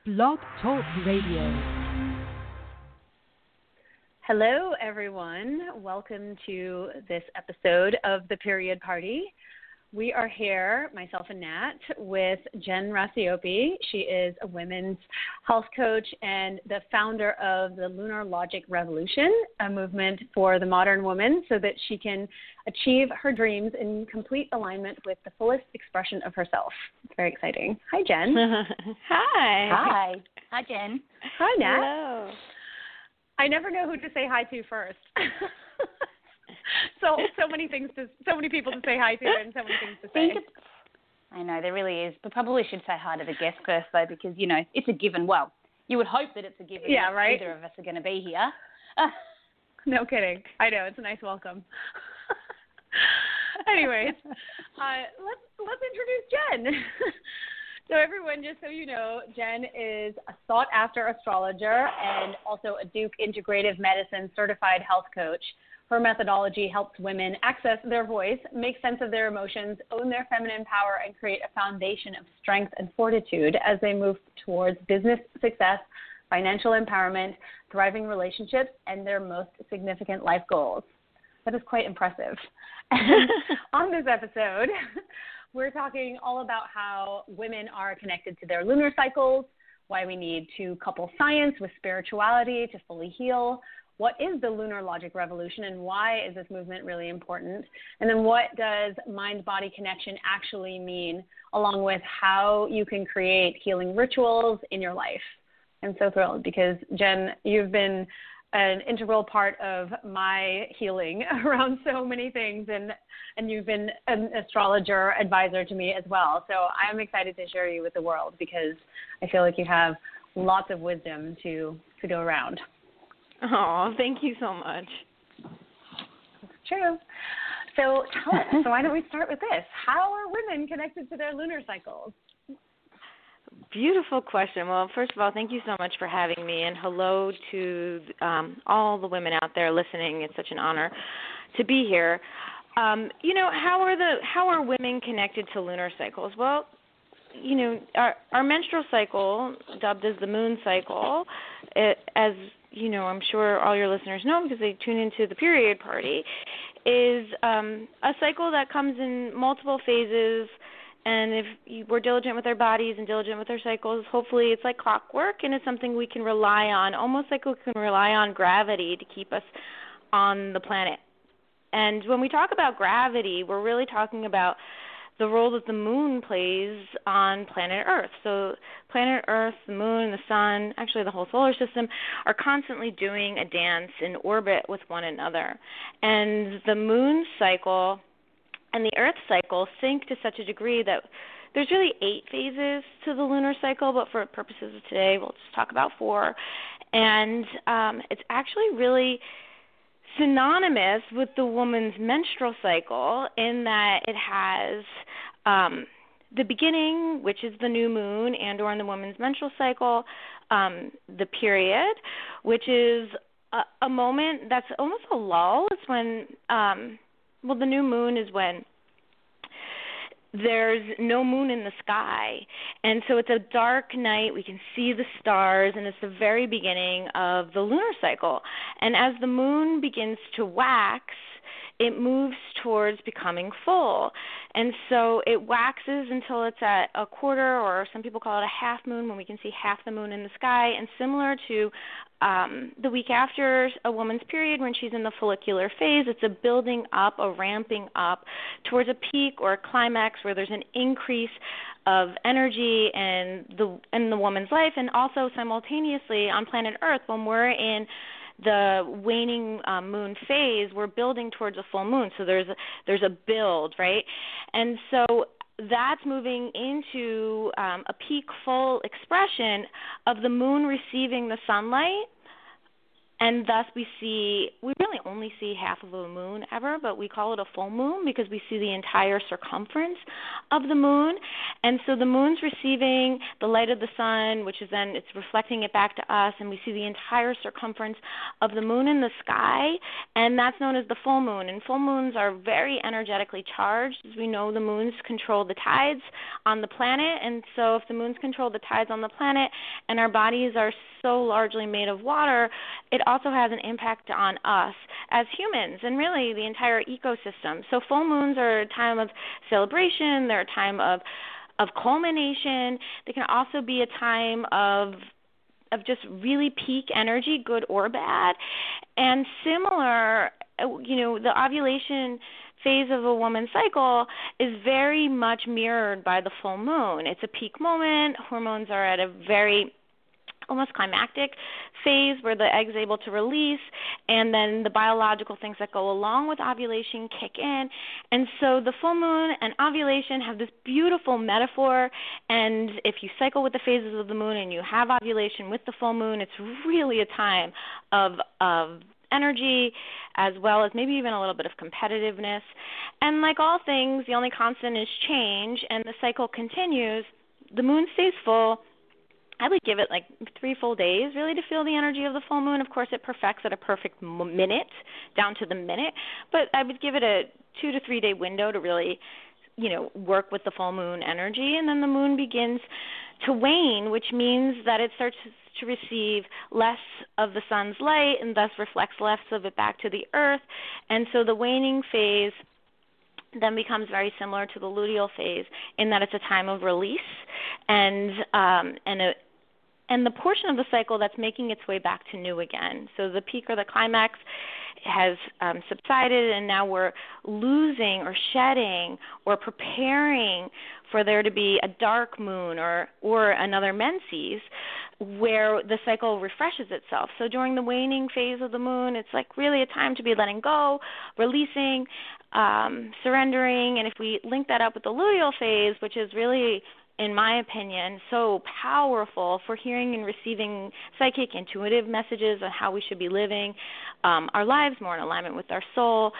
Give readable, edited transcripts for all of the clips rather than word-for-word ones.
Blog Talk Radio. Hello, everyone. Welcome to this episode of The Period Party. We are here, myself and Nat, with Jen Rasiopi. She is a women's health coach and the founder of the Lunar Logic Revolution, a movement for the modern woman so that she can achieve her dreams in complete alignment with the fullest expression of herself. It's very exciting. Hi, Jen. Hi. Hi. Hi, Jen. Hi, Nat. Hello. I never know who to say hi to first. so many people to say hi to and so many things to say. I know, there really is. But probably should say hi to the guest first, though, because, you know, it's a given. Well, you would hope that it's a given. Yeah, right? Either of us are going to be here. No kidding. I know. It's a nice welcome. Anyways, let's introduce Jen. So everyone, just so you know, Jen is a sought-after astrologer and also a Duke Integrative Medicine certified health coach. Her methodology helps women access their voice, make sense of their emotions, own their feminine power, and create a foundation of strength and fortitude as they move towards business success, financial empowerment, thriving relationships, and their most significant life goals. That is quite impressive. And on this episode, we're talking all about how women are connected to their lunar cycles, why we need to couple science with spirituality to fully heal, what is the Lunar Logic Revolution and why is this movement really important, and then what does mind-body connection actually mean, along with how you can create healing rituals in your life. I'm so thrilled because, Jen, you've been an integral part of my healing around so many things, and you've been an astrologer advisor to me as well. So I'm excited to share you with the world because I feel like you have lots of wisdom to go around. Oh, thank you so much. It's true. So tell us, so why don't we start with this? How are women connected to their lunar cycles? Beautiful question. Well, first of all, thank you so much for having me, and hello to all the women out there listening. It's such an honor to be here. How are women connected to lunar cycles? Well, you know, our menstrual cycle, dubbed as the moon cycle, as you know, I'm sure all your listeners know because they tune into the Period Party, is a cycle that comes in multiple phases. And if we're diligent with our bodies and diligent with our cycles, hopefully it's like clockwork, and it's something we can rely on, almost like we can rely on gravity to keep us on the planet. And when we talk about gravity, we're really talking about the role that the moon plays on planet Earth. So planet Earth, the moon, the sun, actually the whole solar system, are constantly doing a dance in orbit with one another. And the moon cycle and the Earth cycle sync to such a degree that there's really 8 phases to the lunar cycle, but for purposes of today, we'll just talk about 4. And it's actually really synonymous with the woman's menstrual cycle in that it has the beginning, which is the new moon, and or in the woman's menstrual cycle, the period, which is a moment that's almost a lull. It's when the new moon is when there's no moon in the sky. And so it's a dark night. We can see the stars, and it's the very beginning of the lunar cycle. And as the moon begins to wax, it moves towards becoming full. And so it waxes until it's at a quarter, or some people call it a half moon, when we can see half the moon in the sky. And similar to the week after a woman's period, when she's in the follicular phase, it's a building up, a ramping up towards a peak or a climax where there's an increase of energy in the woman's life. And also simultaneously on planet Earth, when we're in the waning moon phase, we're building towards a full moon. So there's a build, right? And so that's moving into a peak full expression of the moon receiving the sunlight And thus we really only see half of a moon ever, but we call it a full moon because we see the entire circumference of the moon. And so the moon's receiving the light of the sun, which is then it's reflecting it back to us, and we see the entire circumference of the moon in the sky, and that's known as the full moon. And full moons are very energetically charged. As we know, the moons control the tides on the planet, and so if the moons control the tides on the planet and our bodies are so largely made of water, it also has an impact on us as humans and really the entire ecosystem. So full moons are a time of celebration. They're a time of culmination. They can also be a time of just really peak energy, good or bad. And similar, the ovulation phase of a woman's cycle is very much mirrored by the full moon. It's a peak moment. Hormones are at a very almost climactic phase where the egg's able to release, and then the biological things that go along with ovulation kick in. And so the full moon and ovulation have this beautiful metaphor, and if you cycle with the phases of the moon and you have ovulation with the full moon, it's really a time of energy as well as maybe even a little bit of competitiveness. And like all things, the only constant is change, and the cycle continues. The moon stays full. I would give it like 3 full days really to feel the energy of the full moon. Of course, it perfects at a perfect minute, down to the minute, but I would give it a 2 to 3 day window to really, work with the full moon energy. And then the moon begins to wane, which means that it starts to receive less of the sun's light and thus reflects less of it back to the earth. And so the waning phase then becomes very similar to the luteal phase in that it's a time of release and the portion of the cycle that's making its way back to new again. So the peak or the climax has subsided, and now we're losing or shedding or preparing for there to be a dark moon or another menses where the cycle refreshes itself. So during the waning phase of the moon, it's like really a time to be letting go, releasing, surrendering. And if we link that up with the luteal phase, which is really, in my opinion, so powerful for hearing and receiving psychic, intuitive messages on how we should be living our lives more in alignment with our soul,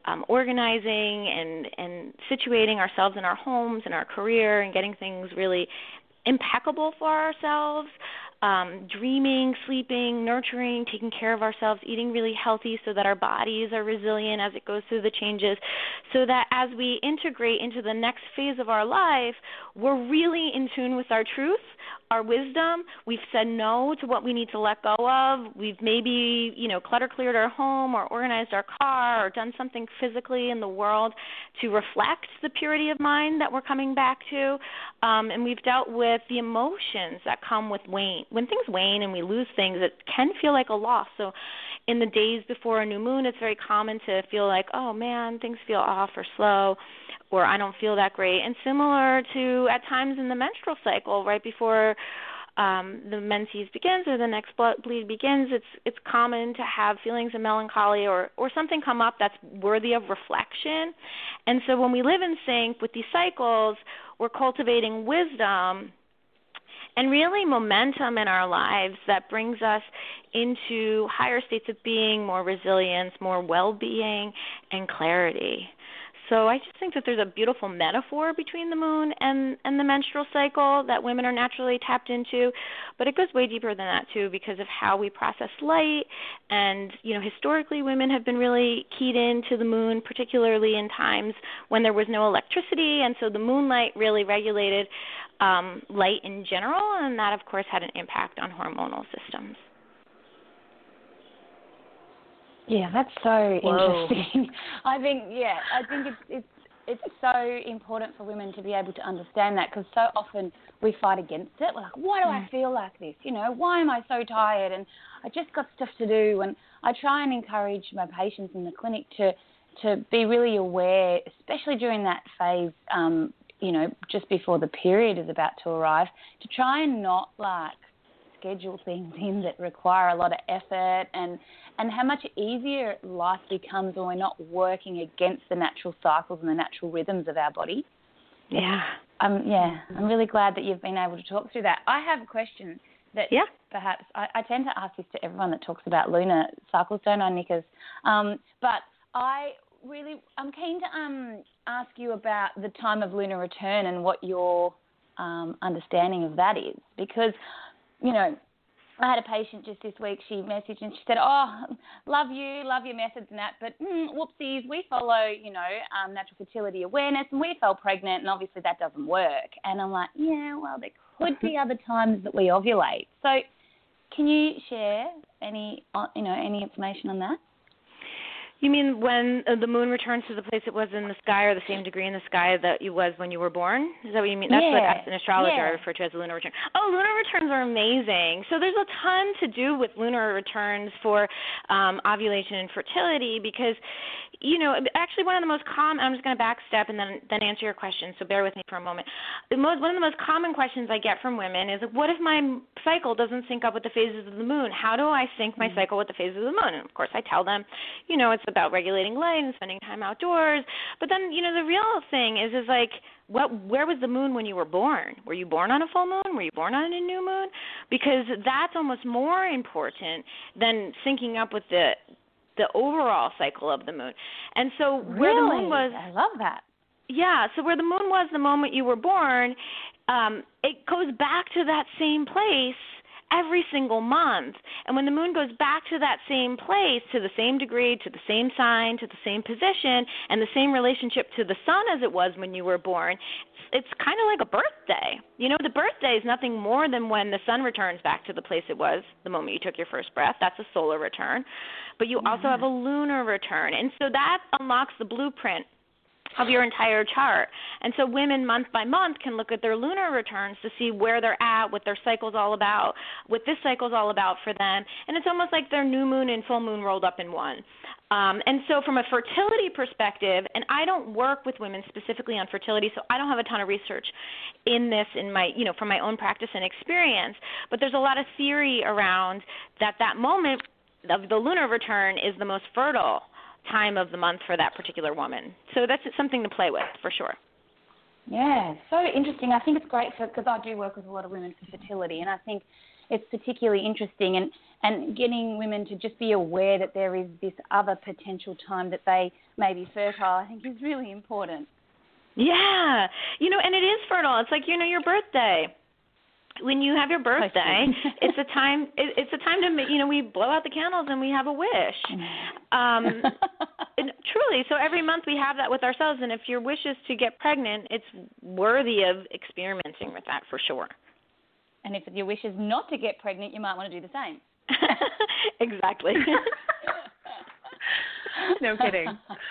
organizing and situating ourselves in our homes and our career and getting things really impeccable for ourselves, dreaming, sleeping, nurturing, taking care of ourselves, eating really healthy so that our bodies are resilient as it goes through the changes, so that as we integrate into the next phase of our life, we're really in tune with our truth, our wisdom. We've said no to what we need to let go of. We've maybe, clutter cleared our home or organized our car or done something physically in the world to reflect the purity of mind that we're coming back to. And we've dealt with the emotions that come with wane. When things wane and we lose things, it can feel like a loss. So in the days before a new moon, it's very common to feel like, oh, man, things feel off or slow, or I don't feel that great. And similar to at times in the menstrual cycle, right before the menses begins or the next bleed begins, it's common to have feelings of melancholy or something come up that's worthy of reflection. And so when we live in sync with these cycles, we're cultivating wisdom and really momentum in our lives that brings us into higher states of being, more resilience, more well-being, and clarity. So I just think that there's a beautiful metaphor between the moon and the menstrual cycle that women are naturally tapped into, but it goes way deeper than that too because of how we process light. And, historically women have been really keyed into the moon, particularly in times when there was no electricity, and so the moonlight really regulated light in general, and that, of course, had an impact on hormonal systems. Yeah, that's so Whoa. interesting. I think it's so important for women to be able to understand that because so often we fight against it. We're like, why do I feel like this? Why am I so tired? And I just got stuff to do. And I try and encourage my patients in the clinic to be really aware, especially during that phase, just before the period is about to arrive, to try and not schedule things in that require a lot of effort and how much easier life becomes when we're not working against the natural cycles and the natural rhythms of our body. Yeah. I'm really glad that you've been able to talk through that. I have a question that perhaps I tend to ask this to everyone that talks about lunar cycles, don't I, Nickers? But I'm keen to ask you about the time of lunar return and what your understanding of that is, because, you know, I had a patient just this week. She messaged and she said, "Oh, love your methods and that, but whoopsies, we follow, you know, natural fertility awareness, and we fell pregnant, and obviously that doesn't work." And I'm like, yeah, well, there could be other times that we ovulate. So, can you share any information on that? You mean when the moon returns to the place it was in the sky, or the same degree in the sky that it was when you were born? Is that what you mean? That's what as an astrologer I refer to as a lunar return. Oh, lunar returns are amazing. So there's a ton to do with lunar returns for ovulation and fertility, because, you know, actually one of the most common, I'm just going to backstep and then answer your question, so bear with me for a moment. One of the most common questions I get from women is, what if my cycle doesn't sync up with the phases of the moon? How do I sync my cycle with the phases of the moon? And, of course, I tell them, you know, it's about regulating light and spending time outdoors. But then, you know, the real thing is like, where was the moon when you were born? Were you born on a full moon? Were you born on a new moon? Because that's almost more important than syncing up with the overall cycle of the moon. And so where the moon was, I love that. Yeah, so where the moon was the moment you were born, it goes back to that same place every single month. And when the moon goes back to that same place, to the same degree, to the same sign, to the same position, and the same relationship to the sun as it was when you were born, it's kind of like a birthday. You know, the birthday is nothing more than when the sun returns back to the place it was the moment you took your first breath. That's a solar return. But you also have a lunar return. And so that unlocks the blueprint of your entire chart. And so women month by month can look at their lunar returns to see where they're at, what their cycle's all about, what this cycle's all about for them. And it's almost like their new moon and full moon rolled up in one. And so from a fertility perspective, and I don't work with women specifically on fertility, so I don't have a ton of research in this in my, you know, from my own practice and experience, but there's a lot of theory around that moment of the lunar return is the most fertile time of the month for that particular woman. So that's something to play with for sure. Yeah, so interesting. I think it's great because I do work with a lot of women for fertility, and I think it's particularly interesting and getting women to just be aware that there is this other potential time that they may be fertile, I think is really important. Yeah, you know, and it is fertile. It's like, you know, your birthday. When you have your birthday, it's a time. It's a time to, you know, we blow out the candles and we have a wish. And truly, so every month we have that with ourselves. And if your wish is to get pregnant, it's worthy of experimenting with that for sure. And if your wish is not to get pregnant, you might want to do the same. Exactly. No kidding.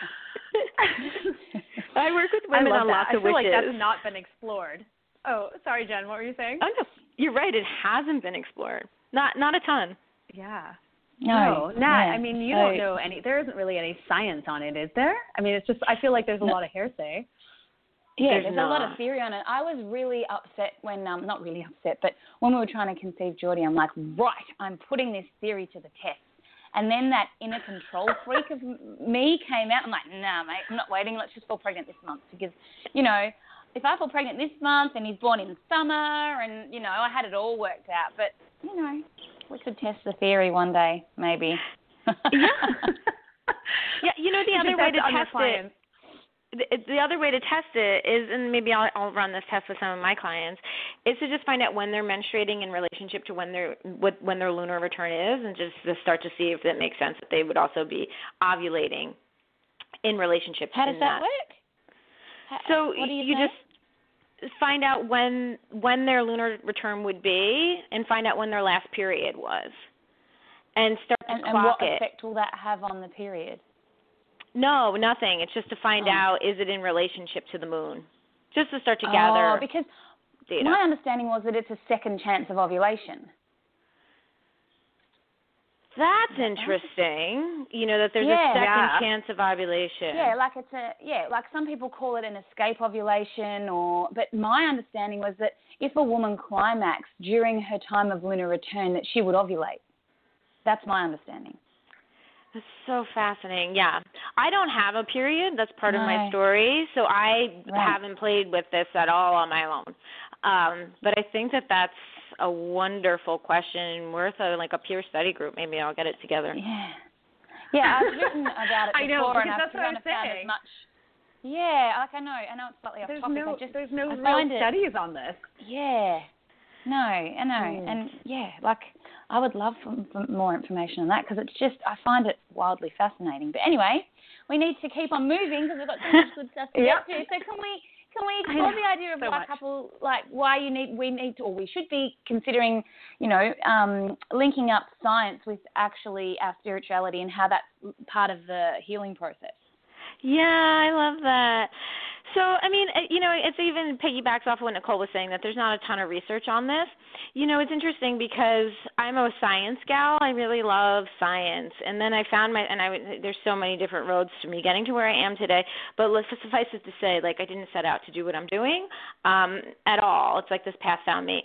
I work with women on lots of wishes. I feel like that's not been explored. Oh, sorry, Jen. What were you saying? Oh, no, you're right. It hasn't been explored. Not a ton. Yeah. No, not. I mean, you don't know any. There isn't really any science on it, is there? I mean, it's just. I feel like there's a lot of hearsay. Yeah, there's a lot of theory on it. I was really upset when, not really upset, but when we were trying to conceive Geordie, I'm like, right, I'm putting this theory to the test. And then that inner control freak of me came out. I'm like, nah, mate, I'm not waiting. Let's just fall pregnant this month because, you know, if I fall pregnant this month and he's born in summer and, you know, I had it all worked out. But, you know, we could test the theory one day, maybe. Yeah. Yeah, you know, the other way to test it. The other way to test it is, and maybe I'll run this test with some of my clients, is to just find out when they're menstruating in relationship to when their lunar return is, and just to start to see if it makes sense that they would also be ovulating in relationship to that. How does that work? So you just find out when their lunar return would be, and find out when their last period was, and start to clock it. And what effect will that have on the period? No, nothing. It's just to find out, is it in relationship to the moon? Just to start to gather because data. My understanding was that it's a second chance of ovulation. That's interesting. You know, that there's a second chance of ovulation. Yeah, like some people call it an escape ovulation, but my understanding was that if a woman climaxed during her time of lunar return, that she would ovulate. That's my understanding. That's so fascinating. Yeah. I don't have a period. That's part of my story. So I haven't played with this at all on my own. But I think that's a wonderful question worth a peer study group. Maybe I'll get it together. Yeah, I've written about it before. I know, because and that's what I'm saying. As much. Yeah, I know it's slightly off topic. There's no real studies on this. Yeah. No, I know. And, I would love for more information on that, because it's just, I find it wildly fascinating. But anyway, we need to keep on moving because we've got so much good stuff to get to. So can we explore the idea of why we should be considering, linking up science with actually our spirituality and how that's part of the healing process? Yeah, I love that. So, it's even piggybacks off of what Nicole was saying, that there's not a ton of research on this. It's interesting because I'm a science gal. I really love science. And then I found there's so many different roads to me getting to where I am today. But let's suffice it to say, I didn't set out to do what I'm doing at all. It's like this path found me.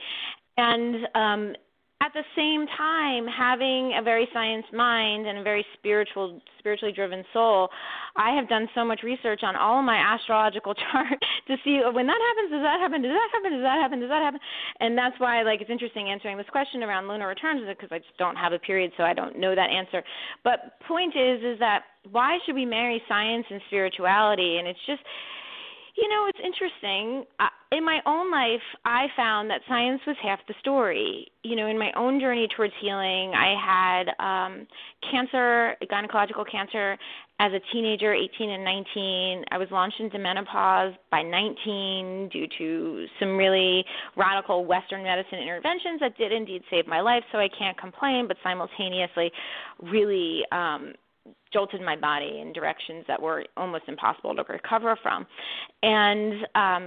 And at the same time, having a very science mind and a very spiritually driven soul, I have done so much research on all of my astrological chart to see when that happens, does that happen, does that happen, does that happen, does that happen? And that's why, it's interesting answering this question around lunar returns, because I just don't have a period, so I don't know that answer. But point is that why should we marry science and spirituality? And it's just, it's interesting. In my own life, I found that science was half the story. In my own journey towards healing, I had cancer, gynecological cancer, as a teenager, 18 and 19. I was launched into menopause by 19 due to some really radical Western medicine interventions that did indeed save my life, so I can't complain, but simultaneously really jolted my body in directions that were almost impossible to recover from. And,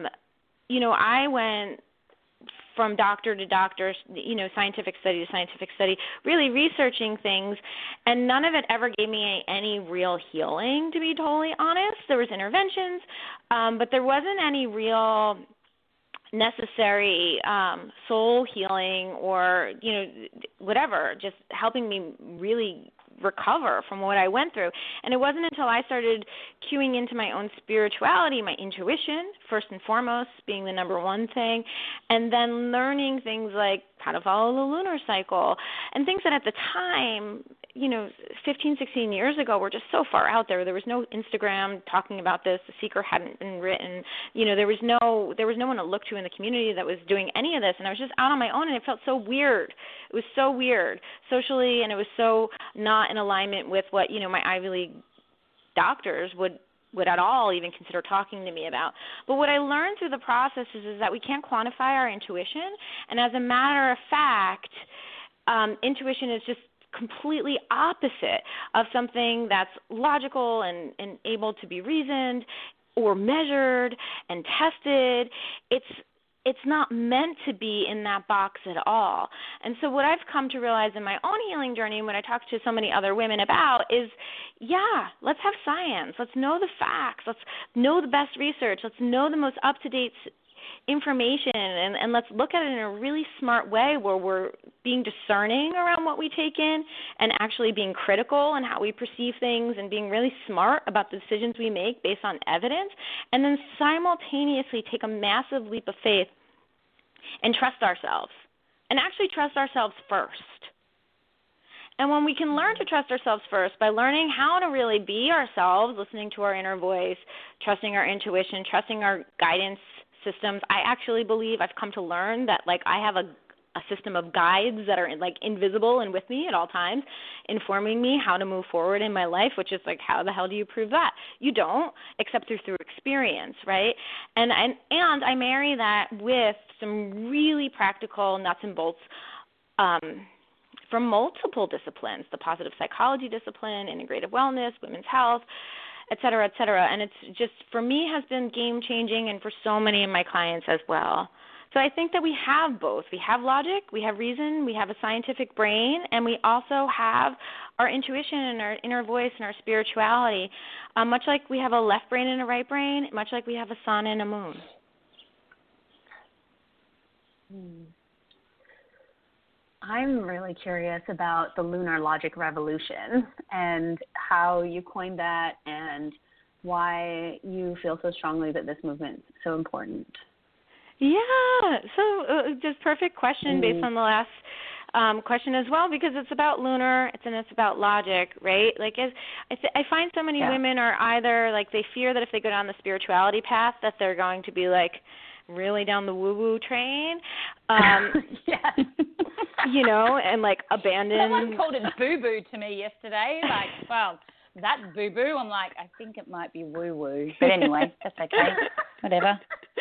I went from doctor to doctor, scientific study to scientific study, really researching things, and none of it ever gave me any real healing, to be totally honest. There was interventions, but there wasn't any real necessary soul healing or, whatever, just helping me really recover from what I went through. And it wasn't until I started cueing into my own spirituality, my intuition, first and foremost, being the number one thing, and then learning things like how to follow the lunar cycle and things that at the time, 15, 16 years ago were just so far out there. There was no Instagram talking about this. The Secret hadn't been written. There was no one to look to in the community that was doing any of this, and I was just out on my own, and it felt so weird. It was so weird socially, and it was so not in alignment with what, my Ivy League doctors would at all even consider talking to me about. But what I learned through the process is that we can't quantify our intuition, and as a matter of fact, intuition is just completely opposite of something that's logical and able to be reasoned or measured and tested. It's not meant to be in that box at all. And so what I've come to realize in my own healing journey and when I talk to so many other women about is, let's have science. Let's know the facts. Let's know the best research. Let's know the most up-to-date information, and let's look at it in a really smart way where we're being discerning around what we take in and actually being critical in how we perceive things and being really smart about the decisions we make based on evidence, and then simultaneously take a massive leap of faith and trust ourselves, and actually trust ourselves first. And when we can learn to trust ourselves first by learning how to really be ourselves, listening to our inner voice, trusting our intuition, trusting our guidance systems, I actually believe I've come to learn that I have a system of guides that are invisible and with me at all times, informing me how to move forward in my life, which is how the hell do you prove that? You don't, except through experience, right? And I marry that with some really practical nuts and bolts from multiple disciplines, the positive psychology discipline, integrative wellness, women's health, et cetera, and it's just, for me, has been game-changing and for so many of my clients as well. So I think that we have both. We have logic, we have reason, we have a scientific brain, and we also have our intuition and our inner voice and our spirituality, much like we have a left brain and a right brain, much like we have a sun and a moon. I'm really curious about the lunar logic revolution and how you coined that and why you feel so strongly that this movement's so important. Yeah. So just perfect question based on the last question as well, because it's about lunar, it's about logic, right? Like, I find so many women are either like they fear that if they go down the spirituality path that they're going to be like really down the woo-woo train, you know, and like abandon. Someone called it boo-boo to me yesterday. Like, well, that's boo-boo. I'm like, I think it might be woo-woo. But anyway, that's okay. Whatever.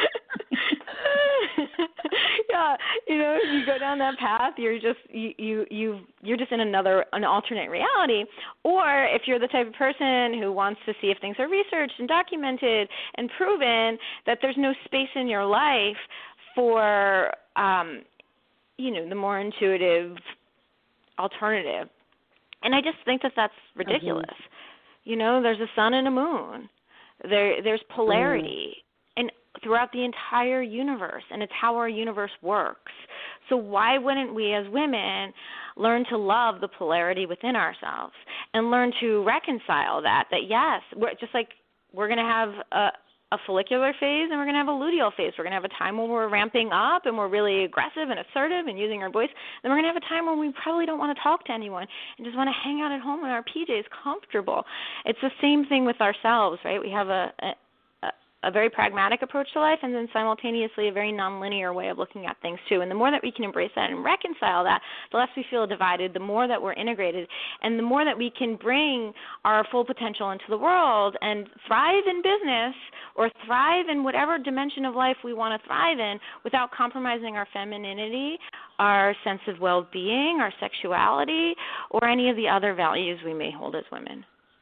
Yeah, you know, if you go down that path, you're just you're just in an alternate reality. Or if you're the type of person who wants to see if things are researched and documented and proven, that there's no space in your life for you know, the more intuitive alternative. And I just think that that's ridiculous. You know, there's a sun and a moon. There's polarity. And throughout the entire universe, and it's how our universe works. So why wouldn't we as women learn to love the polarity within ourselves and learn to reconcile that yes, we're going to have a follicular phase and we're going to have a luteal phase. We're going to have a time when we're ramping up and we're really aggressive and assertive and using our voice. Then we're going to have a time when we probably don't want to talk to anyone and just want to hang out at home in our PJs comfortable. It's the same thing with ourselves, right? We have a very pragmatic approach to life and then simultaneously a very nonlinear way of looking at things too. And the more that we can embrace that and reconcile that, the less we feel divided, the more that we're integrated, and the more that we can bring our full potential into the world and thrive in business or thrive in whatever dimension of life we want to thrive in without compromising our femininity, our sense of well-being, our sexuality, or any of the other values we may hold as women.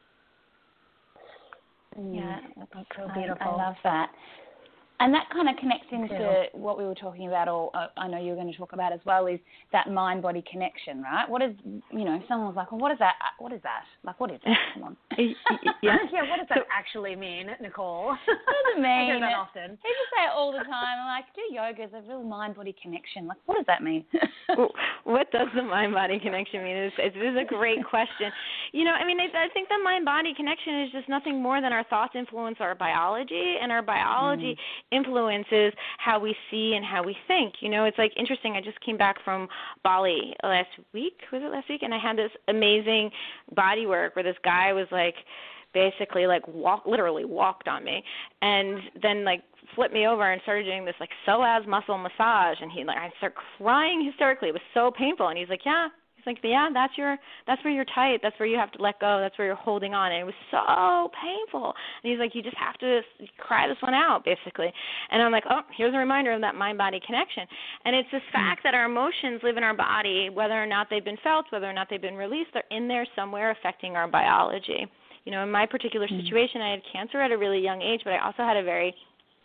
Yeah, that's so beautiful. I love that. And that kind of connects into what we were talking about, or I know you were going to talk about as well, is that mind-body connection, right? What is, you know, someone was like, well, what is that? What is that? Like, what is that? Come on. Yeah, what does that actually mean, Nicole? What does it mean? I hear that often. People say it all the time. I'm like, do yoga is a real mind-body connection. Like, what does that mean? What does the mind-body connection mean? It is a great question. You know, I mean, I think the mind-body connection is just nothing more than our thoughts influence our biology, and our biology influences how we see and how we think. You know, it's like interesting. I just came back from Bali last week. Was it last week? And I had this amazing body work where this guy was like, basically like literally walked on me, and then like flipped me over and started doing this like psoas muscle massage, and I started crying hysterically. It was so painful, and he's like, that's where you're tight. That's where you have to let go. That's where you're holding on. And it was so painful. And he's like, you just have to cry this one out, basically. And I'm like, oh, here's a reminder of that mind-body connection. And it's this fact that our emotions live in our body, whether or not they've been felt, whether or not they've been released, they're in there somewhere affecting our biology. You know, in my particular situation, I had cancer at a really young age, but I also had a very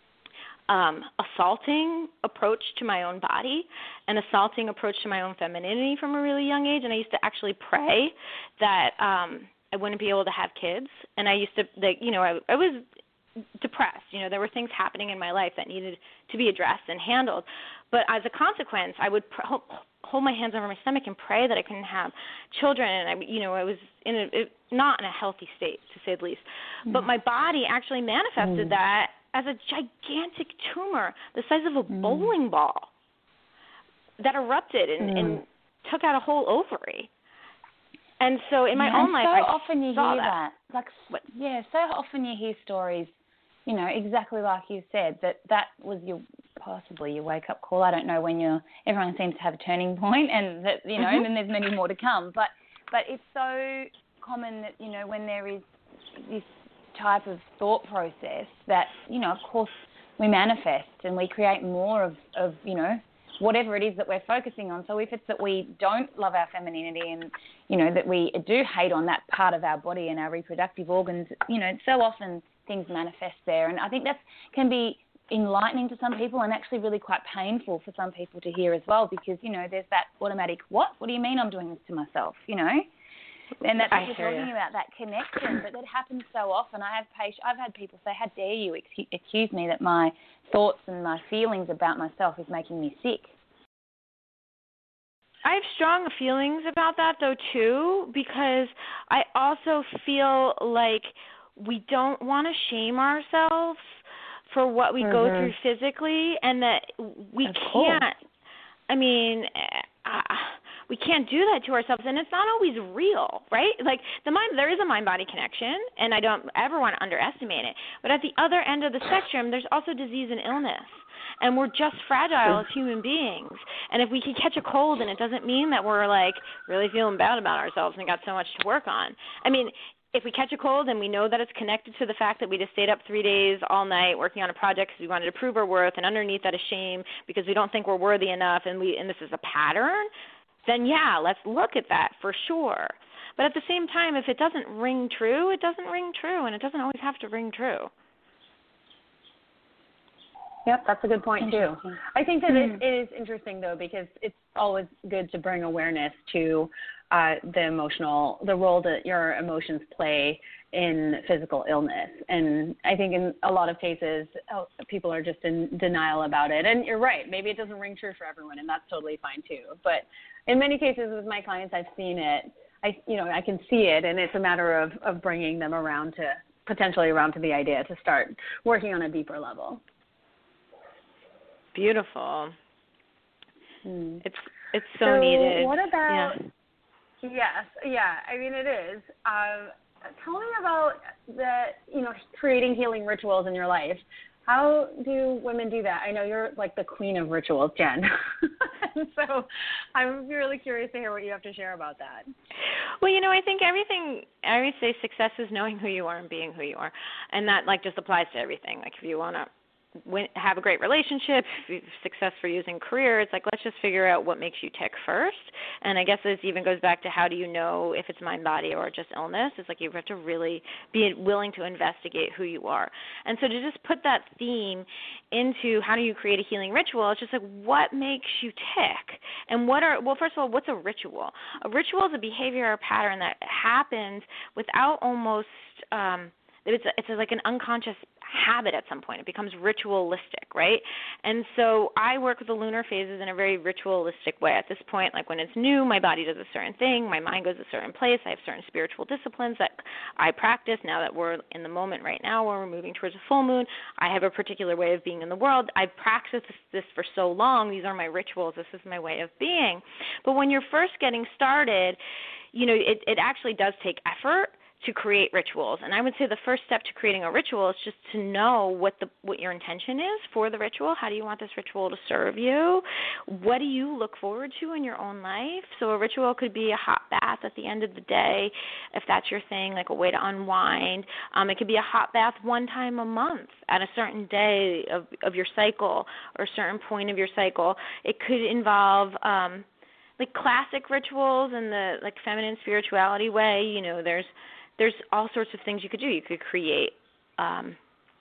assaulting approach to my own body, an assaulting approach to my own femininity from a really young age. And I used to actually pray that I wouldn't be able to have kids. And I used to, I was depressed. You know, there were things happening in my life that needed to be addressed and handled. But as a consequence, I would hold my hands over my stomach and pray that I couldn't have children. And I was not in a healthy state, to say the least. But my body actually manifested that as a gigantic tumor the size of a bowling ball that erupted and took out a whole ovary. And so in my own life, so often you hear that. So often you hear stories, you know, exactly like you said, that was possibly your wake-up call. I don't know when everyone seems to have a turning point, and that, you know, and then there's many more to come. But it's so common that, you know, when there is this type of thought process that, you know, of course we manifest and we create more of, you know, whatever it is that we're focusing on. So if it's that we don't love our femininity and, you know, that we do hate on that part of our body and our reproductive organs, you know, so often things manifest there. And I think that can be enlightening to some people and actually really quite painful for some people to hear as well, because, you know, there's that automatic, what do you mean I'm doing this to myself, you know? And that's what you're talking about, that connection. But that happens so often. I've had people say, how dare you accuse me that my thoughts and my feelings about myself is making me sick. I have strong feelings about that, though, too, because I also feel like we don't want to shame ourselves for what we go through physically, and that we can't. I mean, we can't do that to ourselves, and it's not always real, right? Like the mind, there is a mind-body connection, and I don't ever want to underestimate it. But at the other end of the spectrum, there's also disease and illness, and we're just fragile as human beings. And if we can catch a cold, and it doesn't mean that we're like really feeling bad about ourselves and got so much to work on. I mean, if we catch a cold and we know that it's connected to the fact that we just stayed up 3 days all night working on a project because we wanted to prove our worth, and underneath that is shame because we don't think we're worthy enough, and this is a pattern, then yeah, let's look at that for sure. But at the same time, if it doesn't ring true, it doesn't ring true, and it doesn't always have to ring true. Yep, that's a good point too. I think that it is interesting though, because it's always good to bring awareness to the role that your emotions play in physical illness. And I think in a lot of cases, people are just in denial about it. And you're right, maybe it doesn't ring true for everyone, and that's totally fine too. But in many cases with my clients, I've seen it. I can see it, and it's a matter of bringing them potentially around to the idea to start working on a deeper level. Beautiful. It's so needed. What about? Yes, yeah. I mean, it is. Tell me about creating healing rituals in your life. How do women do that? I know you're like the queen of rituals, Jen. So I'm really curious to hear what you have to share about that. Well, I think everything, I always say success is knowing who you are and being who you are. And that just applies to everything. Like if you want to have a great relationship, success for you in career, it's like let's just figure out what makes you tick first. And I guess this even goes back to how do you know if it's mind, body, or just illness. It's like you have to really be willing to investigate who you are. And so to just put that theme into how do you create a healing ritual, it's just like what makes you tick? And first of all, what's a ritual? A ritual is a behavior or pattern that happens without almost it's like an unconscious habit at some point. It becomes ritualistic, right? And so I work with the lunar phases in a very ritualistic way. At this point, like when it's new, my body does a certain thing, my mind goes a certain place. I have certain spiritual disciplines that I practice. Now that we're in the moment right now where we're moving towards a full moon, I have a particular way of being in the world. I've practiced this for so long. These are my rituals. This is my way of being. But when you're first getting started, it actually does take effort to create rituals. And I would say the first step to creating a ritual is just to know what your intention is for the ritual. How do you want this ritual to serve you? What do you look forward to in your own life? So a ritual could be a hot bath at the end of the day, if that's your thing, like a way to unwind. It could be a hot bath one time a month at a certain day of your cycle or a certain point of your cycle. It could involve like classic rituals in the like feminine spirituality way. There's all sorts of things you could do. You could create an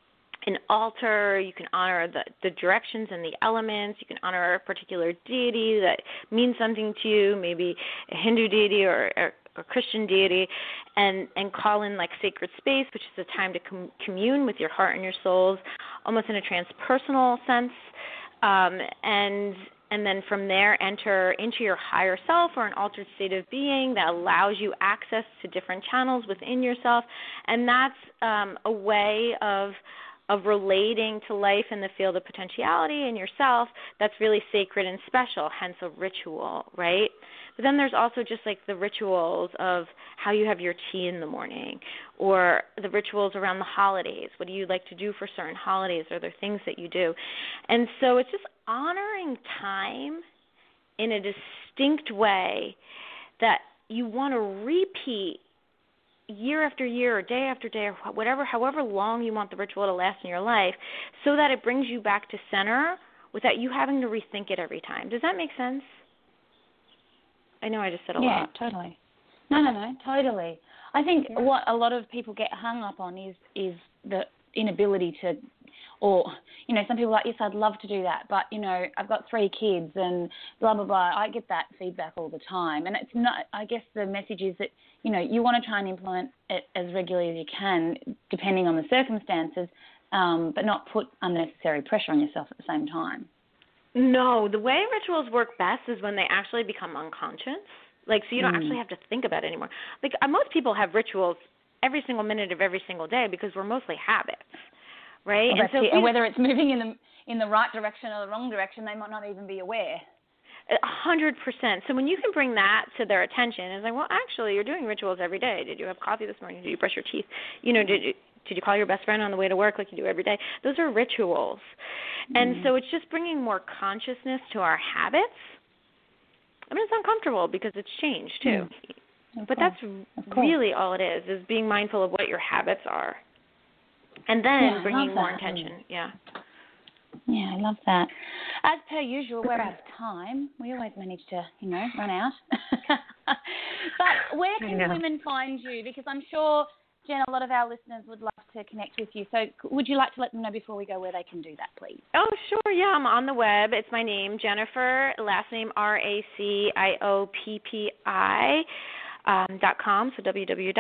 altar. You can honor the directions and the elements. You can honor a particular deity that means something to you, maybe a Hindu deity or Christian deity, and call in like sacred space, which is a time to commune with your heart and your souls, almost in a transpersonal sense, and then from there enter into your higher self or an altered state of being that allows you access to different channels within yourself. And that's a way of relating to life in the field of potentiality in yourself that's really sacred and special, hence a ritual, right? But then there's also just like the rituals of how you have your tea in the morning, or the rituals around the holidays. What do you like to do for certain holidays? Are there things that you do? And so it's just honoring time in a distinct way that you want to repeat year after year or day after day or however long you want the ritual to last in your life, so that it brings you back to center without you having to rethink it every time. Does that make sense? I know I just said a lot. Yeah, totally. No, totally. I think what a lot of people get hung up on is the inability to, or, some people are like, yes, I'd love to do that, but, I've got 3 kids and blah, blah, blah. I get that feedback all the time. And it's not, I guess the message is that, you want to try and implement it as regularly as you can, depending on the circumstances, but not put unnecessary pressure on yourself at the same time. No, the way rituals work best is when they actually become unconscious. Like, so you don't actually have to think about it anymore. Like, most people have rituals every single minute of every single day because we're mostly habits, right? Well, and so and whether it's moving in the right direction or the wrong direction, they might not even be aware. 100%. So when you can bring that to their attention, it's like, well, actually, you're doing rituals every day. Did you have coffee this morning? Did you brush your teeth? Did you call your best friend on the way to work like you do every day? Those are rituals. And so it's just bringing more consciousness to our habits. I mean, it's uncomfortable because it's change, too. But that's really all it is being mindful of what your habits are. And then bringing more intention. Yeah, I love that. As per usual, we're out of time. We always manage to, run out. But where can women find you? Because I'm sure, Jen, a lot of our listeners would love to connect with you. So would you like to let them know before we go where they can do that, please? Oh, sure. Yeah, I'm on the web. It's my name, Jennifer, last name RACIOPPI. .com, so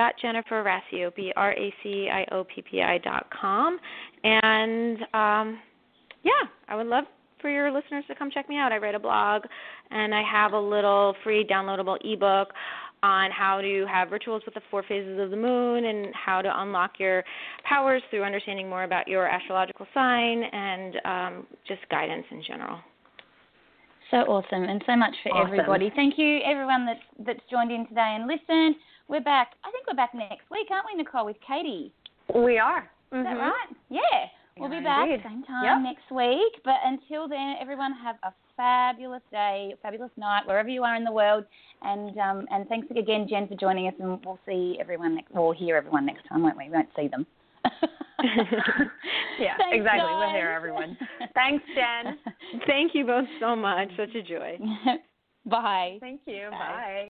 www.jenniferracioppi.com. And, I would love for your listeners to come check me out. I write a blog, and I have a little free downloadable ebook on how to have rituals with the 4 phases of the moon and how to unlock your powers through understanding more about your astrological sign and just guidance in general. So awesome, and so much for everybody. Thank you, everyone that's joined in today and listened. We're back. I think we're back next week, aren't we, Nicole, with Katie? We are. Is that right? Yeah. We'll be back same time next week. But until then, everyone have a fabulous day, fabulous night, wherever you are in the world. And thanks again, Jen, for joining us. And we'll see everyone we'll hear everyone next time, won't we? We won't see them. Yeah, thanks, exactly. guys. We'll hear everyone. Thanks, Jen. Thank you both so much. Such a joy. Bye. Thank you. Bye.